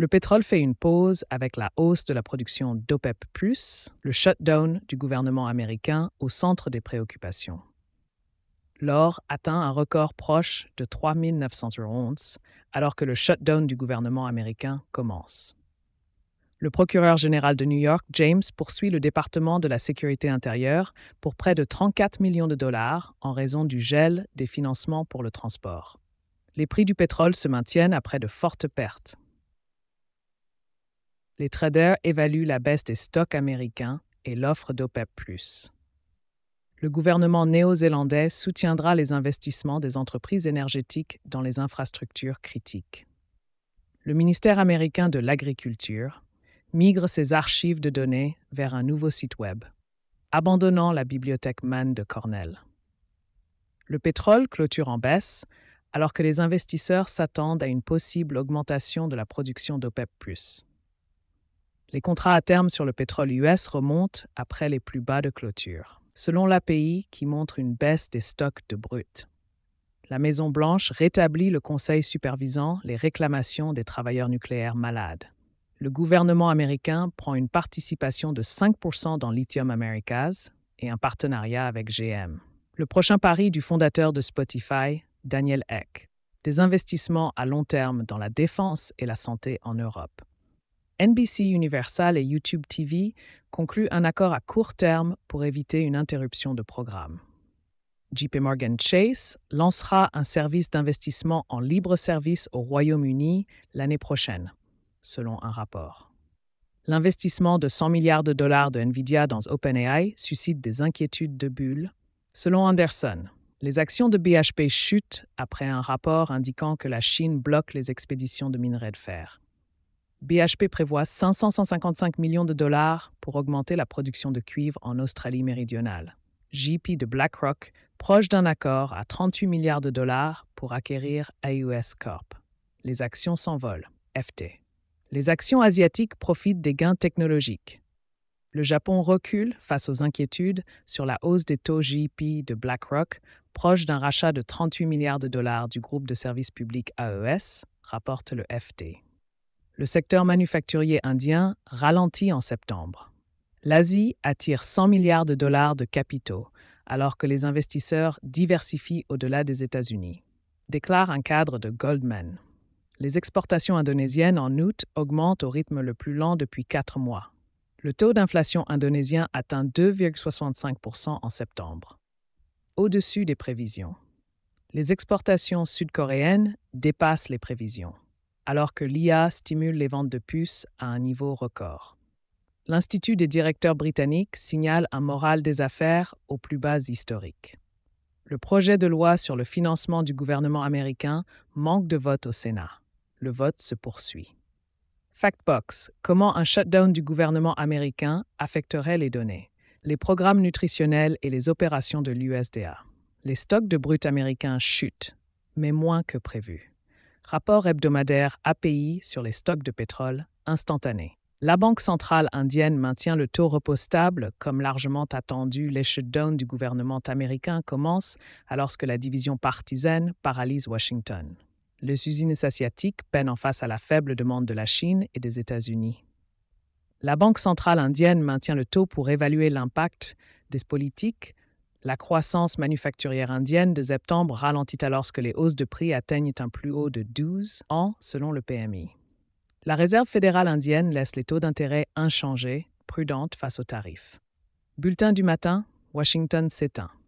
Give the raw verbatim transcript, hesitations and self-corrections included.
Le pétrole fait une pause avec la hausse de la production d'OPEP plus, le shutdown du gouvernement américain au centre des préoccupations. L'or atteint un record proche de trois mille neuf cents onces, alors que le shutdown du gouvernement américain commence. Le procureur général de New York, James, poursuit le département de la sécurité intérieure pour près de trente-quatre millions de dollars en raison du gel des financements pour le transport. Les prix du pétrole se maintiennent après de fortes pertes. Les traders évaluent la baisse des stocks américains et l'offre d'OPEP plus. Le gouvernement néo-zélandais soutiendra les investissements des entreprises énergétiques dans les infrastructures critiques. Le ministère américain de l'Agriculture migre ses archives de données vers un nouveau site Web, abandonnant la bibliothèque Mann de Cornell. Le pétrole clôture en baisse, alors que les investisseurs s'attendent à une possible augmentation de la production d'OPEP plus. Les contrats à terme sur le pétrole U S remontent après les plus bas de clôture, selon l'A P I qui montre une baisse des stocks de brut. La Maison-Blanche rétablit le conseil supervisant les réclamations des travailleurs nucléaires malades. Le gouvernement américain prend une participation de cinq pour cent dans Lithium Americas et un partenariat avec G M. Le prochain pari du fondateur de Spotify, Daniel Ek, des investissements à long terme dans la défense et la santé en Europe. N B C Universal et YouTube T V concluent un accord à court terme pour éviter une interruption de programme. J P Morgan Chase lancera un service d'investissement en libre service au Royaume-Uni l'année prochaine, selon un rapport. L'investissement de cent milliards de dollars de Nvidia dans OpenAI suscite des inquiétudes de bulle. Selon Anderson, les actions de B H P chutent après un rapport indiquant que la Chine bloque les expéditions de minerais de fer. B H P prévoit cinq cent cinquante-cinq millions de dollars pour augmenter la production de cuivre en Australie méridionale. J P de BlackRock, proche d'un accord à trente-huit milliards de dollars pour acquérir A U S Corp. Les actions s'envolent. F T. Les actions asiatiques profitent des gains technologiques. Le Japon recule face aux inquiétudes sur la hausse des taux J P de BlackRock, proche d'un rachat de trente-huit milliards de dollars du groupe de services publics A E S, rapporte le F T. Le secteur manufacturier indien ralentit en septembre. L'Asie attire cent milliards de dollars de capitaux, alors que les investisseurs diversifient au-delà des États-Unis, déclare un cadre de Goldman. Les exportations indonésiennes en août augmentent au rythme le plus lent depuis quatre mois. Le taux d'inflation indonésien atteint deux virgule soixante-cinq pour cent en septembre, au-dessus des prévisions. Les exportations sud-coréennes dépassent les prévisions, alors que l'I A stimule les ventes de puces à un niveau record. L'Institut des directeurs britanniques signale un moral des affaires aux plus bas historiques. Le projet de loi sur le financement du gouvernement américain manque de vote au Sénat. Le vote se poursuit. Factbox: comment un shutdown du gouvernement américain affecterait les données, les programmes nutritionnels et les opérations de l'U S D A. Les stocks de brut américains chutent, mais moins que prévu. Rapport hebdomadaire A P I sur les stocks de pétrole instantané. La Banque centrale indienne maintient le taux repo stable comme largement attendu. Les shutdowns du gouvernement américain commencent alors que la division partisane paralyse Washington. Les usines asiatiques peinent en face à la faible demande de la Chine et des États-Unis. La Banque centrale indienne maintient le taux pour évaluer l'impact des politiques. La croissance manufacturière indienne de septembre ralentit alors que les hausses de prix atteignent un plus haut de douze ans selon le P M I. La Réserve fédérale indienne laisse les taux d'intérêt inchangés, prudente face aux tarifs. Bulletin du matin, Washington s'éteint.